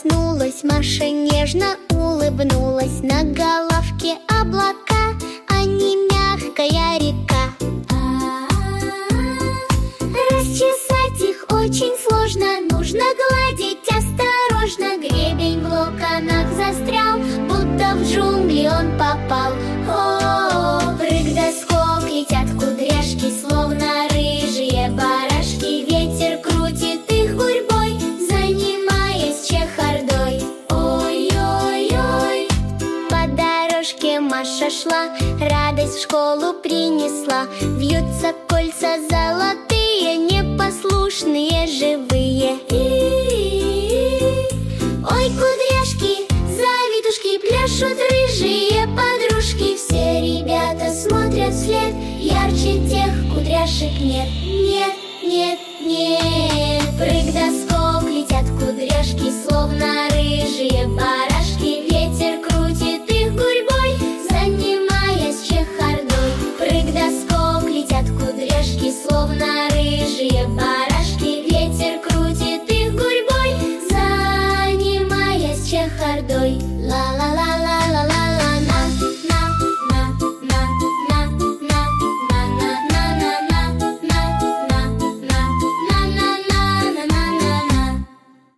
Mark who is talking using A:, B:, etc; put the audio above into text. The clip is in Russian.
A: Проснулась Маша нежно, улыбнулась. На головке облака, а не мягкая река. Расчесать их очень сложно, нужно гладить осторожно. Гребень в локонах застрял, будто в джунгли он попал. О, прыг да скок, летят кудряшки, словно рыжие барашки. Ветер крутит их гурьбой, занимаясь чехардой. Ой-ой-ой. По дорожке Маша шла, радость в школу принесла. Вьются кольца золотые, непослушные, живые. Ой, кудряшки, завитушки, пляшут рыжие подружки. Все ребята смотрят вслед, ярче тех кудряшек нет, нет, нет.